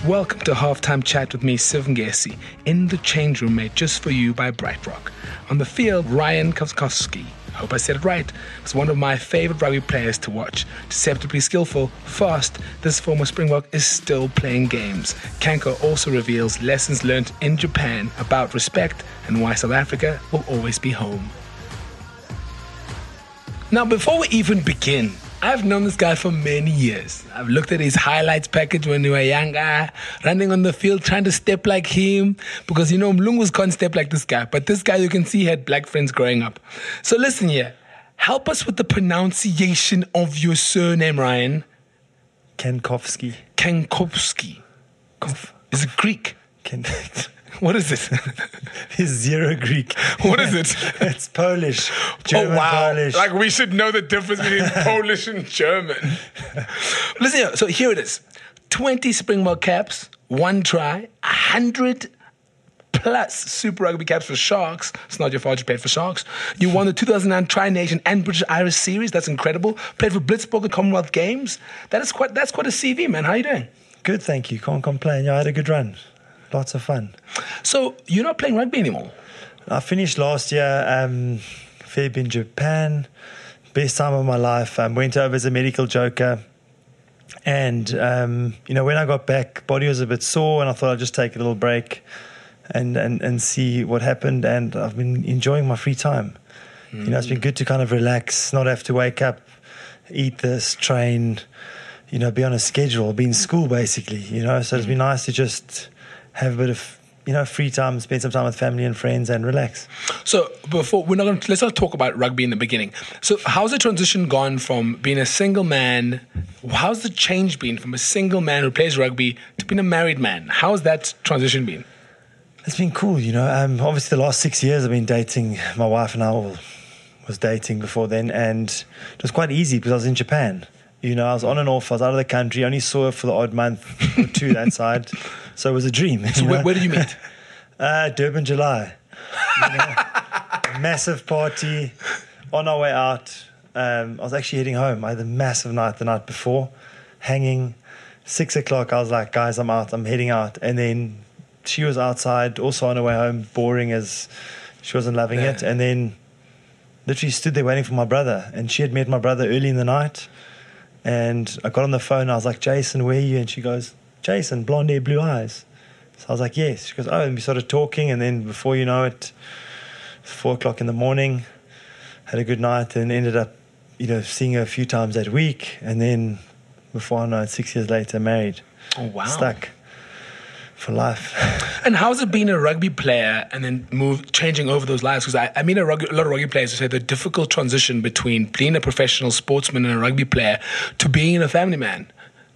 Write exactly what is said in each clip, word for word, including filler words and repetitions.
Welcome to Halftime Chat with me, Siv Ngesi, in the change room made just for you by BrightRock. On the field, Ryan Koskowski, I hope I said it right, was one of my favorite rugby players to watch. Deceptively skillful, fast, this former Springbok is still playing games. Kanko also reveals lessons learned in Japan about respect and why South Africa will always be home. Now, before we even begin, I've known this guy for many years. I've looked at his highlights package when we were younger, running on the field, trying to step like him, because, you know, Mlungus can't step like this guy. But this guy, you can see, had black friends growing up. So listen here. Help us with the pronunciation of your surname, Ryan. Kankowski. Kankowski. Is it Greek? Ken- What is it? It's zero Greek. What is it? It's Polish. German, oh, wow. Polish. Like, we should know the difference between Polish and German. Listen here. So here it is. twenty Springbok caps, one try, one hundred plus Super Rugby caps for Sharks. It's not your fault you played for Sharks. You won the two thousand nine Tri-Nation and British Irish Series. That's incredible. Played for Blitzball at Commonwealth Games. That is quite, that's quite a C V, man. How are you doing? Good, thank you. Can't complain. Yeah, I had a good run. Lots of fun. So you're not playing rugby anymore? I finished last year, um, Feb in Japan. Best time of my life. Um, went over as a medical joker. And, um, you know, when I got back, body was a bit sore and I thought I'd just take a little break and, and, and see what happened. And I've been enjoying my free time. Mm. You know, it's been good to kind of relax, not have to wake up, eat this, train, you know, be on a schedule, be in school basically, you know. So it's been nice to just have a bit of, you know, free time, spend some time with family and friends and relax. So before, we're not going to, let's not talk about rugby in the beginning. So how's the transition gone from being a single man, how's the change been from a single man who plays rugby to being a married man? How's that transition been? It's been cool, you know. Um, obviously the last six years I've been dating, my wife and I was dating before then, and it was quite easy because I was in Japan. You know, I was on and off, I was out of the country, only saw her for the odd month or two that side. So it was a dream. So where, where did you meet? Uh, Durban, July. You know, massive party, on our way out. Um, I was actually heading home. I had a massive night the night before, hanging. Six o'clock, I was like, guys, I'm out, I'm heading out. And then she was outside, also on her way home, boring as she wasn't loving yeah. it. And then literally stood there waiting for my brother. And she had met my brother early in the night. And I got on the phone and I was like, Jason, where are you? And she goes, Jason, blonde hair, blue eyes. So I was like, yes. She goes, oh, and we started talking. And then before you know it, four o'clock in the morning, had a good night and ended up, you know, seeing her a few times that week. And then before I know it, six years later, married. Oh, wow. Stuck for life. And how's it been a rugby player and then move changing over those lives? Because I, I mean a, rugby, a lot of rugby players who say the difficult transition between being a professional sportsman and a rugby player to being a family man.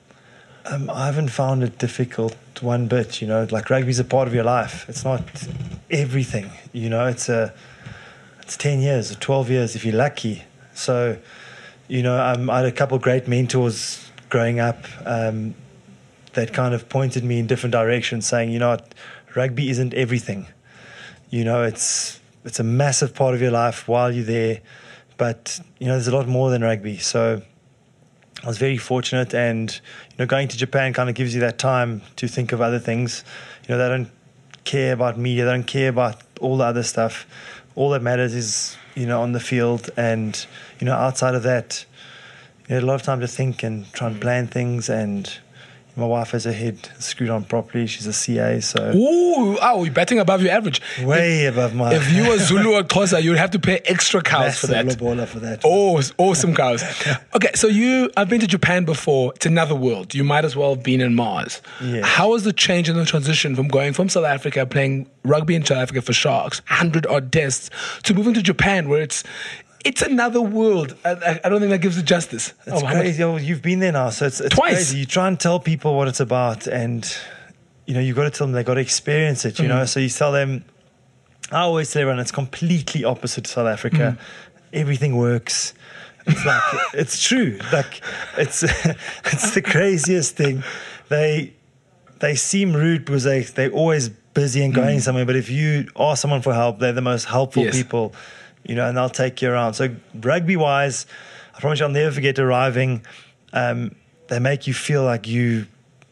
Um, I haven't found it difficult one bit, you know, like rugby's a part of your life. It's not everything, you know, it's a, it's ten years or twelve years if you're lucky. So, you know, um, I had a couple of great mentors growing up, um, that kind of pointed me in different directions, saying, you know what, rugby isn't everything. You know, it's it's a massive part of your life while you're there, but, you know, there's a lot more than rugby. So I was very fortunate, and, you know, going to Japan kind of gives you that time to think of other things. You know, they don't care about media, they don't care about all the other stuff. All that matters is, you know, on the field, and, you know, outside of that, you had a lot of time to think and try and plan things. And my wife has her head screwed on properly. She's a C A, so... Ooh, oh, you're batting above your average. Way if, above my... If you were Zulu or Xhosa, you'd have to pay extra cows for that. Baller for that. Oh, awesome cows. Okay, so you... I've been to Japan before. It's another world. You might as well have been in Mars. Yeah. How was the change in the transition from going from South Africa, playing rugby in South Africa for Sharks, one hundred odd tests, to moving to Japan, where it's... It's another world. I, I don't think that gives it justice. It's oh, crazy. Oh, you've been there now, so it's, it's Twice. crazy. You try and tell people what it's about, and, you know, you've got to tell them they've got to experience it, you mm-hmm. know. So you tell them, I always tell everyone, it's completely opposite to South Africa. Mm-hmm. Everything works. It's like, it's true. Like, it's it's the craziest thing. They they seem rude because they, they're always busy and going mm-hmm. somewhere, but if you ask someone for help, they're the most helpful yes. people. You know, and they'll take you around. So rugby-wise, I promise you I'll never forget arriving. Um, they make you feel like you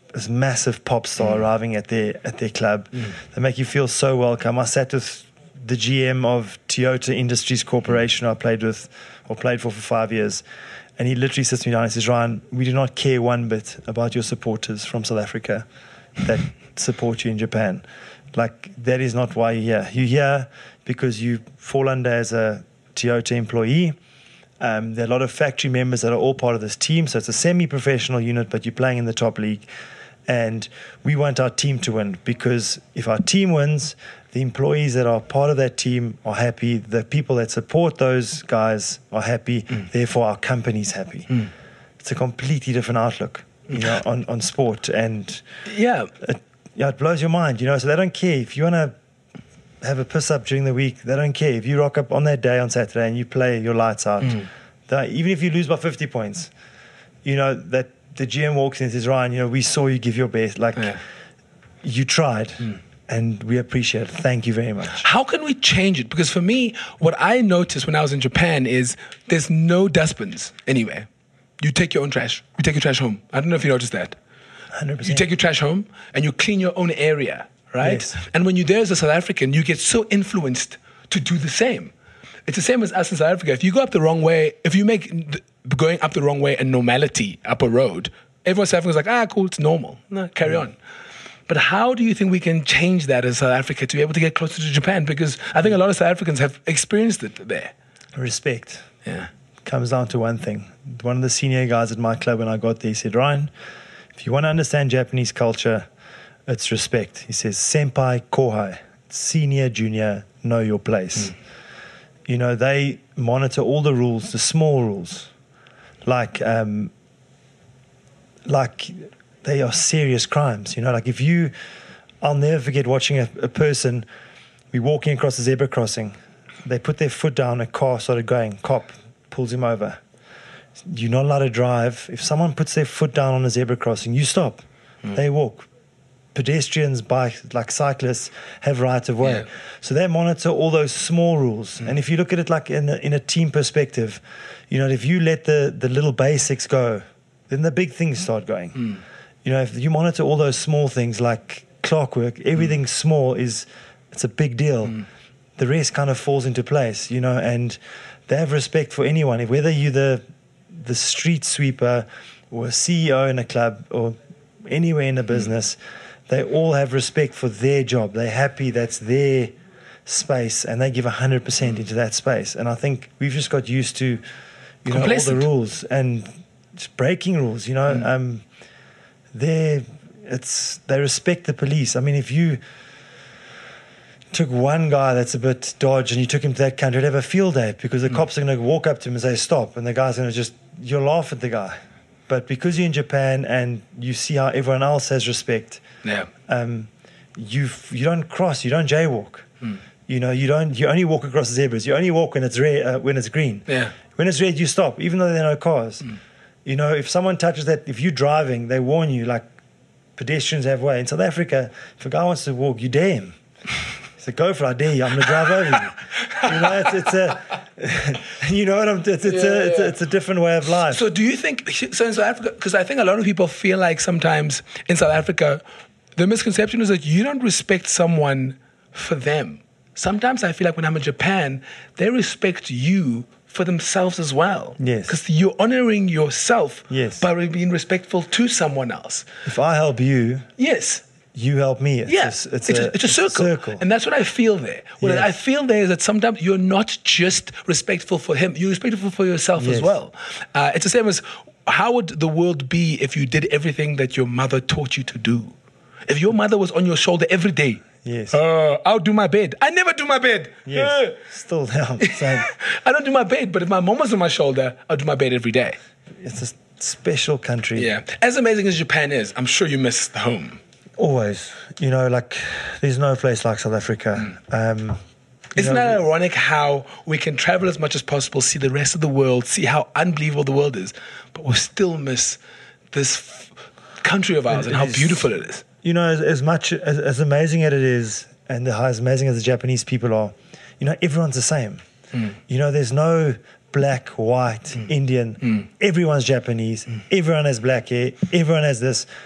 this massive pop star mm. arriving at their at their club. Mm. They make you feel so welcome. I sat with the G M of Toyota Industries Corporation I played with or played for for five years. And he literally sits me down and says, Ryan, we do not care one bit about your supporters from South Africa that support you in Japan. Like, that is not why you're here. You're here because you fall under as a Toyota employee. Um, there are a lot of factory members that are all part of this team. So it's a semi-professional unit, but you're playing in the top league. And we want our team to win, because if our team wins, the employees that are part of that team are happy. The people that support those guys are happy. Mm. Therefore, our company's happy. Mm. It's a completely different outlook, you know, on, on sport. And yeah, it, yeah, it blows your mind, you know. So they don't care if you want to have a piss up during the week. They don't care if you rock up on that day on Saturday and you play your lights out. Mm. They, even if you lose by fifty points, you know that the G M walks in and says, Ryan, you know, we saw you give your best. Like, yeah. you tried. Mm. And we appreciate it. Thank you very much. How can we change it? Because for me, what I noticed when I was in Japan is there's no dustbins anywhere. You take your own trash. You take your trash home. I don't know if you noticed that. one hundred percent. You take your trash home and you clean your own area, right? Yes. And when you're there as a South African, you get so influenced to do the same. It's the same as us in South Africa. If you go up the wrong way, if you make going up the wrong way a normality up a road, everyone in South Africa is like, ah, cool, it's normal. No, carry yeah. on. But how do you think we can change that as South Africa to be able to get closer to Japan? Because I think a lot of South Africans have experienced it there. Respect. Yeah. Comes down to one thing. One of the senior guys at my club when I got there, he said, Ryan, if you want to understand Japanese culture, it's respect. He says, senpai, kohai, senior, junior, know your place. Mm. You know, they monitor all the rules, the small rules. Like, um, like... they are serious crimes, you know. Like if you, I'll never forget watching a, a person, we walking across a zebra crossing. They put their foot down, a car started going, cop pulls him over. You're not allowed to drive. If someone puts their foot down on a zebra crossing, you stop. Mm. They walk. Pedestrians, bikes, like cyclists, have right of way. Yeah. So they monitor all those small rules. Mm. And if you look at it like in a, in a team perspective, you know, if you let the, the little basics go, then the big things start going. Mm. You know, if you monitor all those small things like clockwork, everything mm. small is, it's a big deal. Mm. The rest kind of falls into place, you know, and they have respect for anyone. Whether you're the, the street sweeper or a C E O in a club or anywhere in a business, mm. they all have respect for their job. They're happy that's their space and they give one hundred percent mm. into that space. And I think we've just got used to, you know, all the rules and just breaking rules, you know. Mm. Um, They, it's they respect the police. I mean, if you took one guy that's a bit dodge and you took him to that country, you'd have a field day because the mm. cops are going to walk up to him and say stop, and the guy's going to just you'll laugh at the guy. But because you're in Japan and you see how everyone else has respect, yeah, um, you you don't cross, you don't jaywalk. Mm. You know, you don't. You only walk across the zebras. You only walk when it's red, uh, when it's green. Yeah, when it's red, you stop, even though there are no cars. Mm. You know, if someone touches that, if you're driving, they warn you, like pedestrians have way. In South Africa, if a guy wants to walk, you dare him. He said, go for it, I dare you, I'm going to drive over you. You know, it's, it's a, you know what I'm, it's, it's, yeah, a, it's, yeah. a, it's a different way of life. So do you think, so in South Africa, because I think a lot of people feel like sometimes in South Africa, the misconception is that you don't respect someone for them. Sometimes I feel like when I'm in Japan, they respect you for themselves as well. Yes. Because you're honoring yourself yes. by being respectful to someone else. If I help you, yes, you help me. It's yes, a, it's, it's, a, a, it's, a, it's circle. a circle. And that's what I feel there. What yes. I feel there is that sometimes you're not just respectful for him, you're respectful for yourself yes. as well. Uh, it's the same as, how would the world be if you did everything that your mother taught you to do? If your mother was on your shoulder every day, yes. Uh, I'll do my bed. I never do my bed. Yes. Uh. Still down. Same. I don't do my bed, but if my mom was on my shoulder, I'll do my bed every day. It's a special country. Yeah. As amazing as Japan is, I'm sure you miss the home. Always. You know, like, there's no place like South Africa. Mm. Um, Isn't know, that ironic how we can travel as much as possible, see the rest of the world, see how unbelievable the world is, but we still miss this f- country of ours and how beautiful it is. You know, as, as much as, as amazing as it is, and the, as amazing as the Japanese people are, you know, everyone's the same. Mm. You know, there's no black, white, mm. Indian. Mm. Everyone's Japanese. Mm. Everyone has black hair. Everyone has this.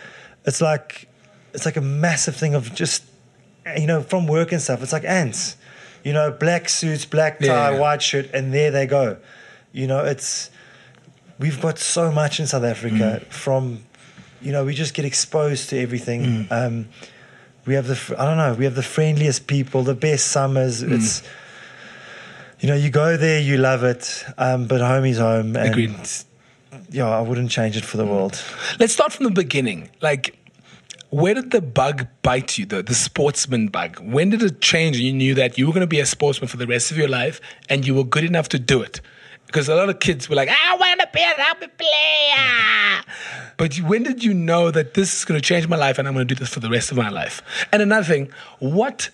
it's like it's like a massive thing of just, you know, from work and stuff. It's like ants, you know, black suits, black tie, Yeah. white shirt, and there they go. You know, it's we've got so much in South Africa Mm. from, you know, we just get exposed to everything. Mm. Um, we have the fr- I don't know, we have the friendliest people, the best summers. Mm. It's, you know, you go there, you love it, um, but home is home, and Agreed. yeah, I wouldn't change it for the world. Let's start from the beginning. Like, where did the bug bite you, the, the sportsman bug? When did it change and you knew that you were going to be a sportsman for the rest of your life and you were good enough to do it? Because a lot of kids were like, I want to be a rugby player. But when did you know that this is going to change my life and I'm going to do this for the rest of my life? And another thing, what,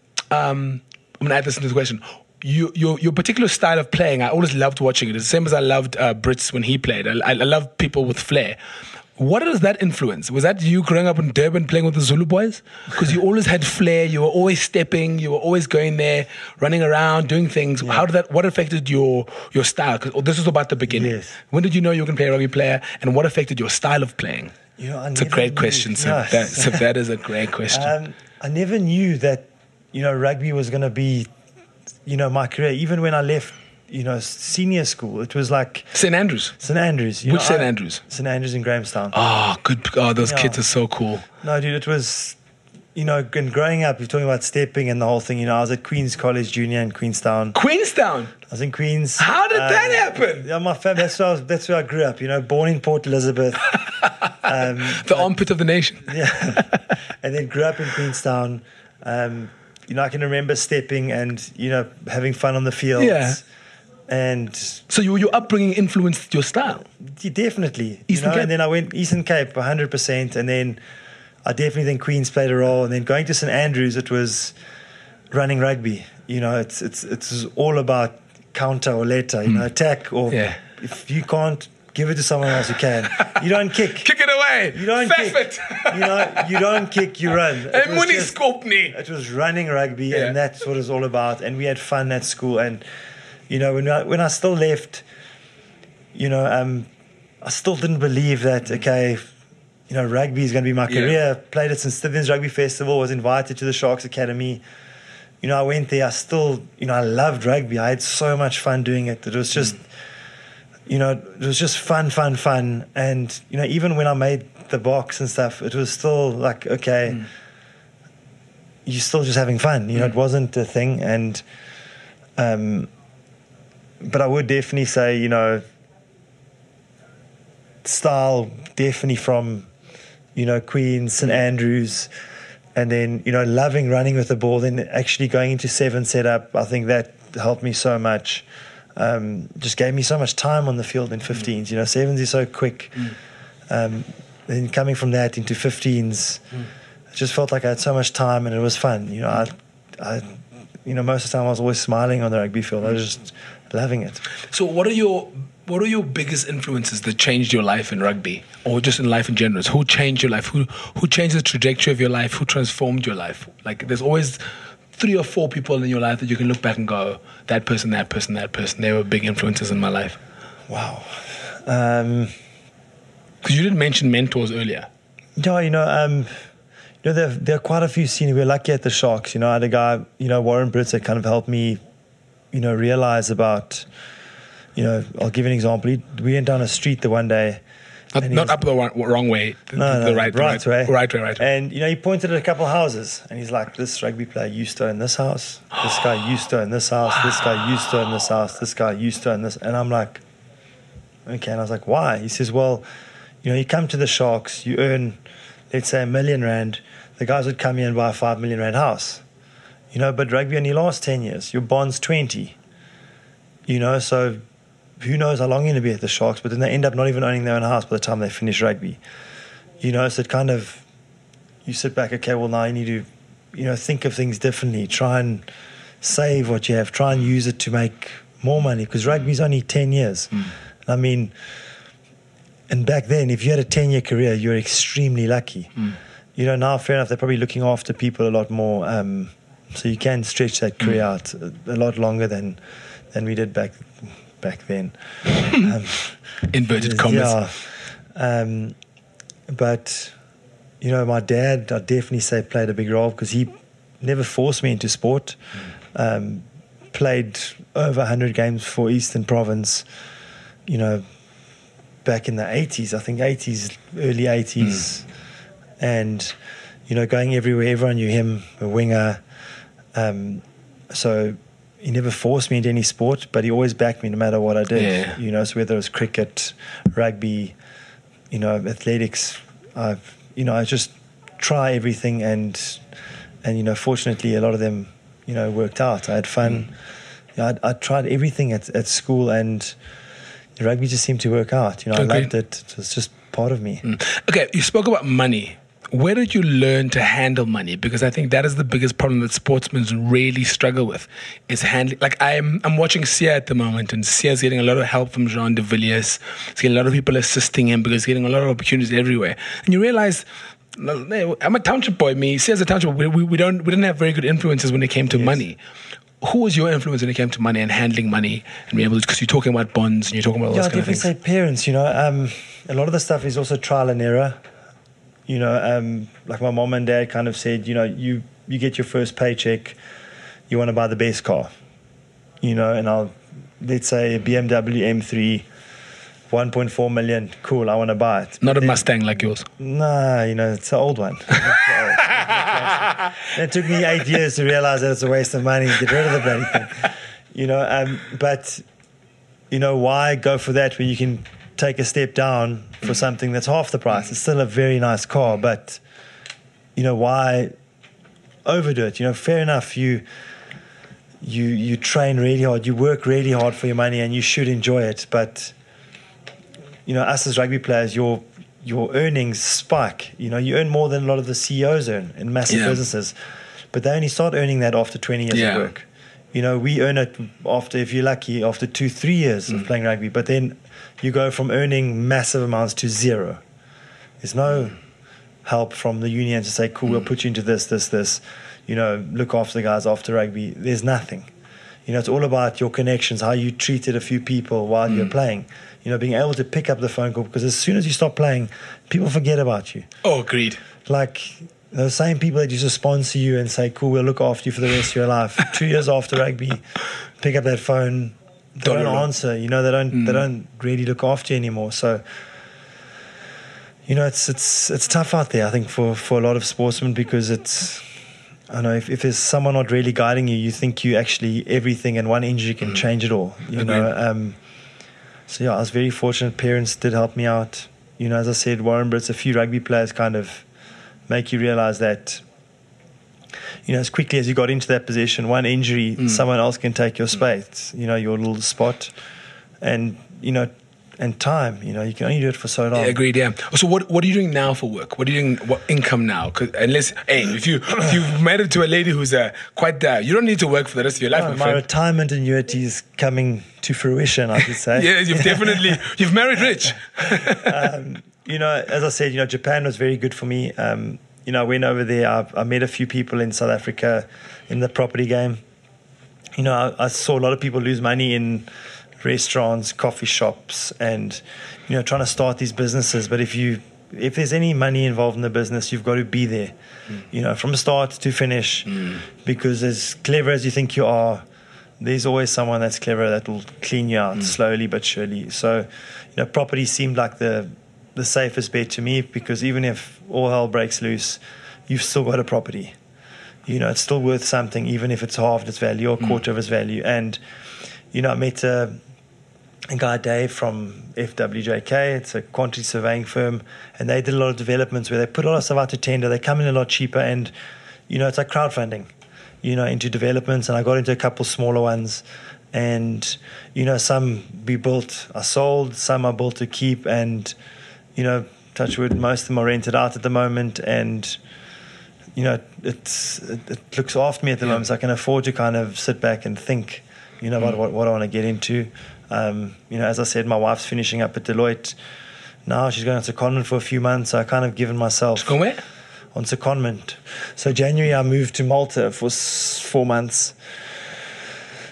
um, I'm going to add this into the question. You, your your particular style of playing, I always loved watching it. It's the same as I loved uh, Brits when he played. I, I love people with flair. What does that influence? Was that you growing up in Durban playing with the Zulu boys? Because you always had flair. You were always stepping. You were always going there, running around, doing things. Yeah. How did that? What affected your your style? Because this was about the beginning. Yes. When did you know you were going to play a rugby player, and what affected your style of playing? You know, I It's a never great knew- question. So, Yes. that, so that is a great question. Um, I never knew that, you know, rugby was going to be, you know, my career. Even when I left, you know, senior school, it was like Saint Andrews. Saint Andrews. You Which know, Saint I- Andrews? Saint Andrews in Grahamstown. Oh, good. Oh, those Yeah. kids are so cool. No, dude, it was, you know, and growing up, you're talking about stepping and the whole thing. You know, I was at Queen's College Junior in Queenstown. Queenstown. I was in Queens. How did that Um, happen? Yeah, my family. That's where I was, that's where I grew up. You know, born in Port Elizabeth. um, The armpit of the nation. yeah, and then grew up in Queenstown. Um, you know, I can remember stepping and, you know, having fun on the fields. Yeah. And So your your upbringing influenced your style. yeah, definitely. Eastern you know, Cape? And then I went Eastern Cape one hundred percent. And then I definitely think Queens played a role. And then going to Saint Andrews, it was running rugby. You know, it's it's it's all about counter or letter, you know, attack or Yeah. if you can't, give it to someone else who can. You don't kick. Kick it away. You don't Faff kick. it. You know, you don't kick, you run. It Hey, was money just- scope me. It was running rugby, Yeah. and that's what it's all about. And we had fun at school. And you know, when I, when I still left, you know, um, I still didn't believe that. Okay, you know, rugby is going to be my Yeah. career. Played at Saint Stephen's Rugby Festival. Was invited to the Sharks Academy. You know, I went there. I still, you know, I loved rugby. I had so much fun doing it. It was just, you know, it was just fun, fun, fun. And you know, even when I made the box and stuff, it was still like, okay, Mm. you're still just having fun. You know, it wasn't a thing. And, um, but I would definitely say, you know, style definitely from, you know, Queens, Saint Andrews, and then, you know, loving running with the ball, then actually going into seven setup. I think that helped me so much. Um, just gave me so much time on the field in fifteens. You know, sevens is so quick. Um, then coming from that into fifteens, I just felt like I had so much time and it was fun. You know, I, I, you know, most of the time I was always smiling on the rugby field. I was just loving it. So what are your what are your biggest influences that changed your life in rugby or just in life in general? Who changed your life? Who who changed the trajectory of your life? Who transformed your life? Like there's always three or four people in your life that you can look back and go, that person, that person, that person, they were big influences in my life. Wow. Um, Because you didn't mention mentors earlier. Yeah, you know, um, you know, there, there are quite a few senior. We were lucky at the Sharks. You know, I had a guy, you know, Warren Brits, that kind of helped me, you know, realize about, you know, I'll give you an example. He, we went down a street the one day. Not, and he not was- up the wrong, wrong way, the, No, the no, right, right way. right way, right way. And, you know, he pointed at a couple of houses and he's like, this rugby player used to own this house. This guy used to own this house. This guy used to own this house. This guy used to own this. And I'm like, okay. And I was like, why? He says, well, you know, you come to the Sharks, you earn, let's say, a million rand. The guys would come here and buy a five million rand house. You know, but rugby only lasts ten years. Your bond's twenty. You know, so who knows how long you're going to be at the Sharks, but then they end up not even owning their own house by the time they finish rugby. You know, so it kind of, you sit back, okay, well, now you need to, you know, think of things differently. Try and save what you have. Try and use it to make more money, because rugby's only ten years. Mm. I mean, and back then, if you had a ten-year career, you were extremely lucky. Mm. You know, now, fair enough, they're probably looking after people a lot more, um, so you can stretch that career Mm. out a, a lot longer than than we did back back then. um, Inverted commas. Yeah. Um, but you know, my dad, I'd definitely say played a big role because he never forced me into sport. Mm. Um, played over one hundred games for Eastern Province, you know, back in the eighties, I think eighties, early eighties. Mm. And, you know, going everywhere, everyone knew him, a winger. Um, so he never forced me into any sport, but he always backed me no matter what I did. Yeah. You know, so whether it was cricket, rugby, you know, athletics, I've, you know, I just try everything, and, and, you know, fortunately a lot of them, you know, worked out. I had fun. Mm. You know, I, I tried everything at, at school, and rugby just seemed to work out. You know, okay. I loved it. It was just part of me. Mm. Okay, you spoke about money. Where did you learn to handle money? Because I think that is the biggest problem that sportsmen really struggle with, is handling. Like I'm, I'm watching Sia at the moment, and Sia's getting a lot of help from Jean de Villiers. He's getting a lot of people assisting him because he's getting a lot of opportunities everywhere. And you realize, I'm a township boy. Me, Sia's a township boy. We, we don't, we didn't have very good influences when it came to yes. money. Who was your influence when it came to money and handling money and being able to? Because you're talking about bonds and you're talking about all yeah, those kind of things. Yeah, I definitely say parents. You know, um, a lot of the stuff is also trial and error. You know, um, like my mom and dad kind of said, you know, you, you get your first paycheck, you want to buy the best car, you know, and I'll, let's say a B M W M three, one point four million, cool, I want to buy it. Not a Mustang like yours. Nah, you know, it's an old one. It took me eight years to realize that it's a waste of money and get rid of the bloody thing. You know, um, but, you know, why go for that when you can take a step down for something that's half the price? It's still a very nice car, but, you know, why overdo it? You know, fair enough, you you you train really hard, you work really hard for your money, and you should enjoy it, but, you know, us as rugby players, your your earnings spike. You know, you earn more than a lot of the C E Os earn in massive yeah. businesses, but they only start earning that after twenty years yeah. of work. You know, we earn it after, if you're lucky, after two, three years mm. of playing rugby, but then you go from earning massive amounts to zero. There's no mm. help from the union to say, cool, mm. we'll put you into this, this, this, you know, look after the guys after rugby. There's nothing. You know, it's all about your connections, how you treated a few people while mm. you're playing. You know, being able to pick up the phone call, because as soon as you stop playing, people forget about you. Oh, agreed. Like those same people that used to sponsor you and say, cool, we'll look after you for the rest of your life. Two years after rugby, pick up that phone, they don't, don't answer. You know, they don't mm. they don't really look after you anymore. So, you know, it's it's it's tough out there, I think, for, for a lot of sportsmen, because it's, I don't know, if, if there's someone not really guiding you, you think you actually everything, and one injury can mm. change it all. You Agreed. know, um, so yeah, I was very fortunate. Parents did help me out. You know, as I said, Warren Brits, a few rugby players kind of make you realize that, you know, as quickly as you got into that position, one injury, mm. someone else can take your space, you know, your little spot. And, you know, and time, you know, you can only do it for so long. Yeah, agreed, yeah. So what what are you doing now for work? What are you doing, what income now? 'Cause unless, hey, if, you, if you've married to a lady who's uh, quite, uh, you don't need to work for the rest of your life, no, my my friend. retirement annuity is coming to fruition, I could say. Yeah, you've definitely, you've married rich. um, you know, as I said, you know, Japan was very good for me. Um, you know, I went over there, I, I met a few people in South Africa in the property game. You know, I, I saw a lot of people lose money in restaurants, coffee shops, and, you know, trying to start these businesses. But if you if there's any money involved in the business, you've got to be there, mm. you know, from start to finish, mm. because as clever as you think you are, there's always someone that's clever that will clean you out mm. slowly but surely. So, you know, property seemed like the the safest bet to me, because even if all hell breaks loose, you've still got a property. You know, it's still worth something, even if it's half its value or a quarter mm. of its value. And, you know, I met a, a guy, Dave, from F W J K. It's a quantity surveying firm, and they did a lot of developments where they put a lot of stuff out to tender. They come in a lot cheaper, and, you know, it's like crowdfunding, you know, into developments. And I got into a couple smaller ones, and, you know, some we built are sold, some are built to keep, and, you know, touch wood, most of them are rented out at the moment, and, you know, it's it, it looks after me at the yeah. moment, so I can afford to kind of sit back and think, you know, about mm. what, what I want to get into. Um, you know, as I said, my wife's finishing up at Deloitte now. She's going on secondment for a few months, so I kind of given myself... She's going where? On secondment. So January I moved to Malta for s- four months.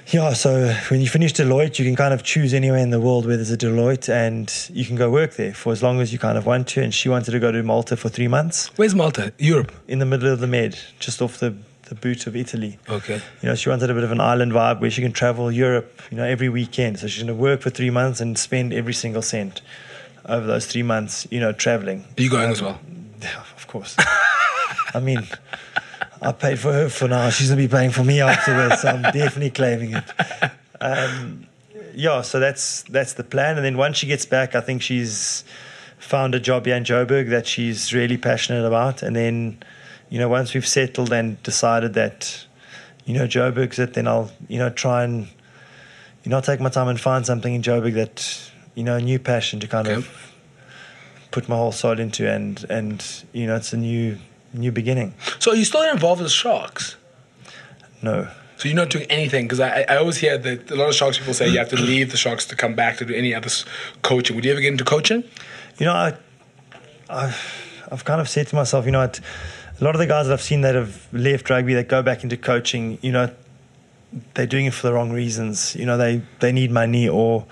Yeah, so when you finish Deloitte, you can kind of choose anywhere in the world where there's a Deloitte, and you can go work there for as long as you kind of want to. And she wanted to go to Malta for three months. Where's Malta? Europe? In the middle of the Med, just off the, the boot of Italy. Okay. You know, she wanted a bit of an island vibe where she can travel Europe, you know, every weekend. So she's going to work for three months and spend every single cent over those three months, you know, traveling. Are you going um, as well? Yeah, of course. I mean... I paid for her for now. She's going to be paying for me afterwards. So I'm definitely claiming it. Um, yeah, so that's that's the plan. And then once she gets back, I think she's found a job here in Joburg that she's really passionate about. And then, you know, once we've settled and decided that, you know, Joburg's it, then I'll, you know, try and, you know, take my time and find something in Joburg that, you know, a new passion to kind okay. of put my whole soul into. And, and you know, it's a new... new beginning. So are you still involved with Sharks? No. So you're not doing anything? Because I, I always hear that a lot of Sharks people say you have to leave the Sharks to come back to do any other coaching. Would you ever get into coaching? You know, I, I've, I've kind of said to myself, you know, I'd, a lot of the guys that I've seen that have left rugby, that go back into coaching, you know, they're doing it for the wrong reasons. You know, they, they need money, or,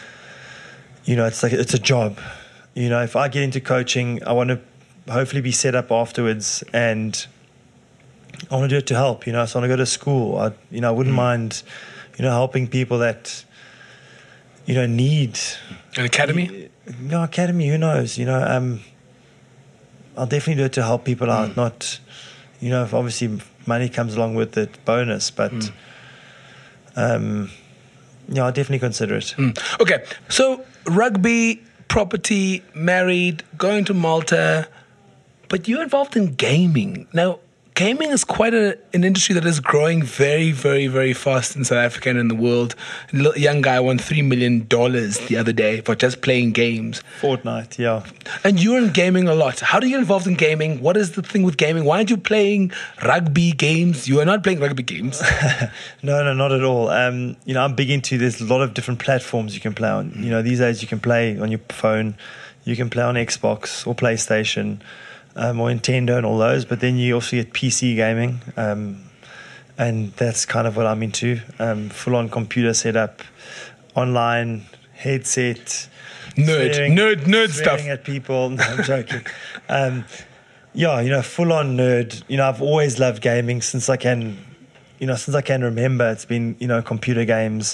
you know, it's like it's a job. You know, if I get into coaching, I want to hopefully be set up afterwards, and I want to do it to help, you know. So I want to go to school. I, you know, I wouldn't mm. mind, you know, helping people that, you know, need an academy. No academy. Who knows? You know, um, I'll definitely do it to help people out. Mm. Not, you know, if obviously money comes along with it, bonus. But, mm. um, yeah, I'll definitely consider it. Mm. Okay, so rugby, property, married, going to Malta. But you're involved in gaming. Now, gaming is quite a, an industry that is growing very, very, very fast in South Africa and in the world. A young guy won three million dollars the other day for just playing games. Fortnite, yeah. And you're in gaming a lot. How do you get involved in gaming? What is the thing with gaming? Why aren't you playing rugby games? You are not playing rugby games. no, no, not at all. Um, you know, I'm big into, there's a lot of different platforms you can play on. You know, these days you can play on your phone. You can play on Xbox or PlayStation. Um, or Nintendo and all those, but then you also get P C gaming, um, and that's kind of what I'm into. Um, full-on computer setup, online headset, nerd, swearing, nerd, nerd swearing stuff. At people. No, I'm joking. um, yeah, you know, full-on nerd. You know, I've always loved gaming since I can, you know, since I can remember. It's been, you know, computer games.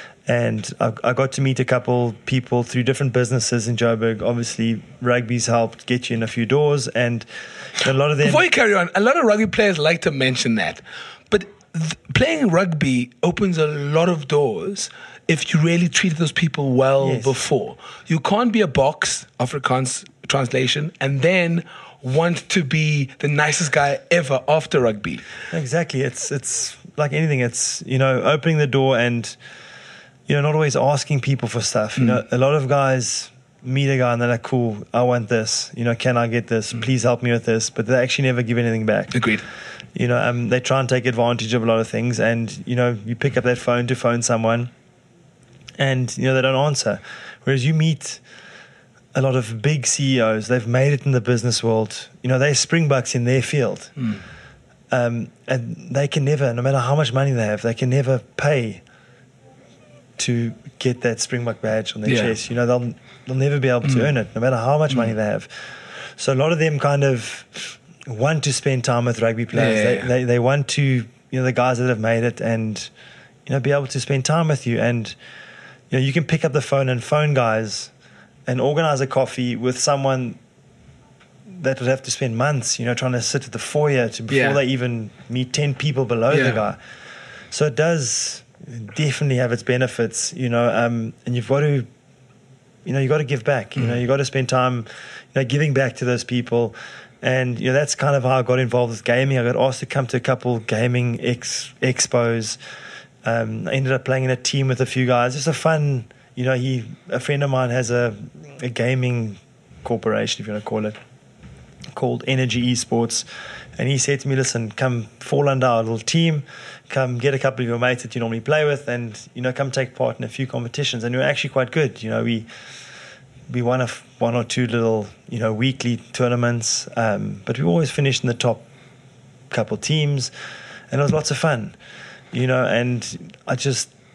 And I, I got to meet a couple people through different businesses in Joburg. Obviously, rugby's helped get you in a few doors, and a lot of them. Before you carry on, a lot of rugby players like to mention that, but th- playing rugby opens a lot of doors if you really treat those people well yes. before. You can't be a box, Afrikaans translation, and then want to be the nicest guy ever after rugby. Exactly. It's it's like anything. It's, you know, opening the door and, you know, not always asking people for stuff. You mm. know, a lot of guys meet a guy and they're like, cool, I want this. You know, can I get this? Mm. Please help me with this. But they actually never give anything back. Agreed. You know, um, they try and take advantage of a lot of things. And, you know, you pick up that phone to phone someone and, you know, they don't answer. Whereas you meet a lot of big C E Os, they've made it in the business world. You know, they're Springboks in their field. Mm. Um, and they can never, no matter how much money they have, they can never pay to get that Springbok badge on their yeah. chest. You know, they'll they'll never be able to mm. earn it, no matter how much mm. money they have. So a lot of them kind of want to spend time with rugby players. Yeah, yeah, yeah. They, they they want to, you know, the guys that have made it, and, you know, be able to spend time with you. And, you know, you can pick up the phone and phone guys and organize a coffee with someone that would have to spend months, you know, trying to sit at the foyer to before yeah. they even meet ten people below yeah. the guy. So it does definitely have its benefits, you know, um, and you've got to, you know, you've got to give back, you mm. know, you've got to spend time, you know, giving back to those people. And, you know, that's kind of how I got involved with gaming. I got asked to come to a couple gaming ex- expos. Um, I ended up playing in a team with a few guys. It's a fun, you know, he, a friend of mine has a, a gaming corporation, if you want to call it, called Energy Esports. And he said to me, listen, come fall under our little team, come get a couple of your mates that you normally play with, and, you know, come take part in a few competitions. And we were actually quite good. You know, we we won a, one or two little, you know, weekly tournaments, um, but we always finished in the top couple teams, and it was lots of fun, you know. And I just,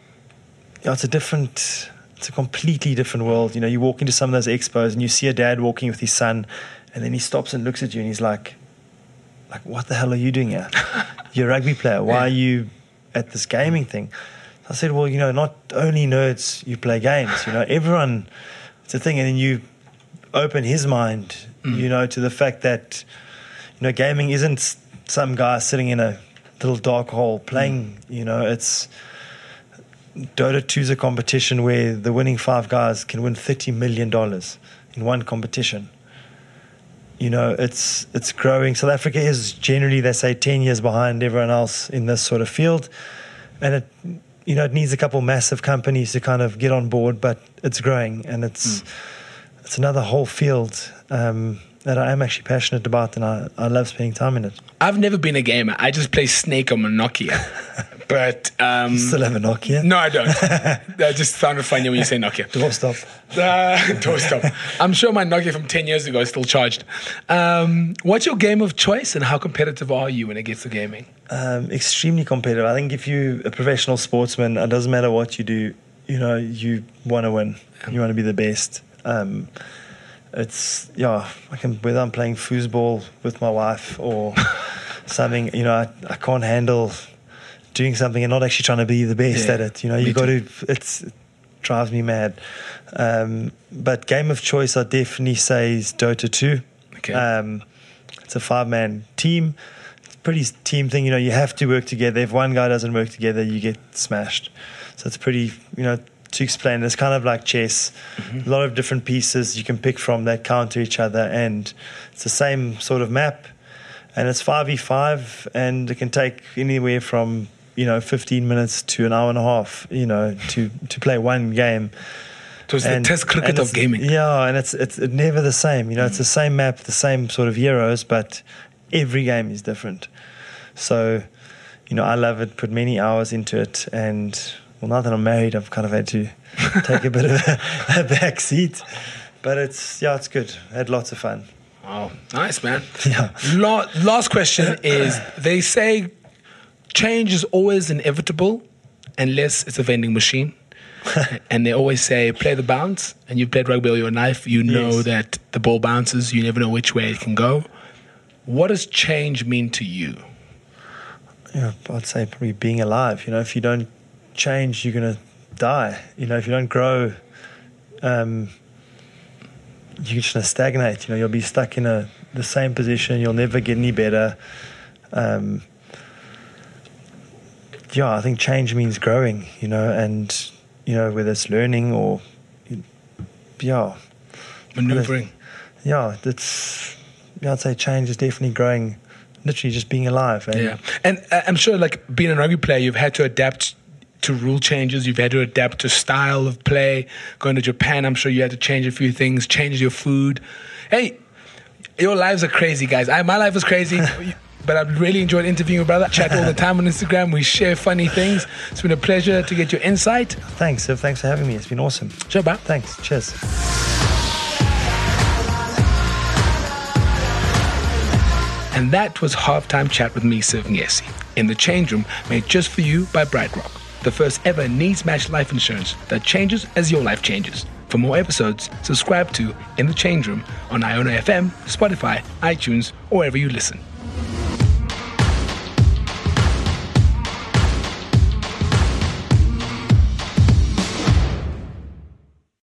yeah, it's a different, it's a completely different world. You know, you walk into some of those expos and you see a dad walking with his son, and then he stops and looks at you and he's like, like, what the hell are you doing here? You're a rugby player. Why are you at this gaming thing? I said, well, you know, not only nerds, you play games. You know, everyone, it's a thing. And then you open his mind, mm. you know, to the fact that, you know, gaming isn't some guy sitting in a little dark hole playing, mm. you know, it's Dota two is a competition where the winning five guys can win thirty million dollars in one competition. You know, it's it's growing. South Africa is generally, they say, ten years behind everyone else in this sort of field. And it, you know, it needs a couple massive companies to kind of get on board, but it's growing, and it's mm. it's another whole field um, that I am actually passionate about, and I, I love spending time in it. I've never been a gamer. I just play Snake on my Nokia. But um, you still have a Nokia? No, I don't. That just sounded funny when you say Nokia. Doorstop. Uh, doorstop. I'm sure my Nokia from ten years ago is still charged. Um, what's your game of choice, and how competitive are you when it gets to gaming? Um, extremely competitive. I think if you're a professional sportsman, it doesn't matter what you do, you know, you want to win. You want to be the best. Um, it's, yeah, I can, whether I'm playing foosball with my wife or something, you know, I, I can't handle doing something and not actually trying to be the best yeah, at it. You know, you got to, it's, it drives me mad. Um, but game of choice, I definitely say is Dota two. Okay. Um, it's a five-man team. It's a pretty team thing. You know, you have to work together. If one guy doesn't work together, you get smashed. So it's pretty, you know, to explain, it's kind of like chess. Mm-hmm. A lot of different pieces you can pick from that counter each other, and it's the same sort of map. And it's five v five, and it can take anywhere from, you know, fifteen minutes to an hour and a half, you know, to, to play one game. So it's and, the test cricket of gaming. Yeah, and it's it's never the same. You know, mm. it's the same map, the same sort of heroes, but every game is different. So, you know, I love it, put many hours into it, and, well, now that I'm married, I've kind of had to take a bit of a, a back seat. But it's, yeah, it's good. I had lots of fun. Wow, nice, man. Yeah. La- last question is, they say change is always inevitable unless it's a vending machine. And they always say, play the bounce, and you've played rugby all your life. You know yes. that the ball bounces. You never know which way it can go. What does change mean to you? Yeah, I'd say probably being alive. You know, if you don't change, you're going to die. You know, if you don't grow, um, you're just going to stagnate. You know, you'll be stuck in a the same position. You'll never get any better. Um, yeah, I think change means growing, you know, and, you know, whether it's learning or, yeah. Maneuvering. Yeah, it's, yeah, I'd say change is definitely growing, literally just being alive. And yeah. And I'm sure, like, being a rugby player, you've had to adapt to rule changes. You've had to adapt to style of play. Going to Japan, I'm sure you had to change a few things, change your food. Hey, your lives are crazy, guys. I, my life was crazy. But I've really enjoyed interviewing you, brother. Chat all the time on Instagram. We share funny things. It's been a pleasure to get your insight. Thanks, Siv. Thanks for having me. It's been awesome. Sure, bro. Thanks. Cheers. And that was Halftime Chat with me, Siv Ngesi, in the Change Room, made just for you by BrightRock, the first ever needs-matched life insurance that changes as your life changes. For more episodes, subscribe to In the Change Room on Iona F M, Spotify, iTunes, or wherever you listen.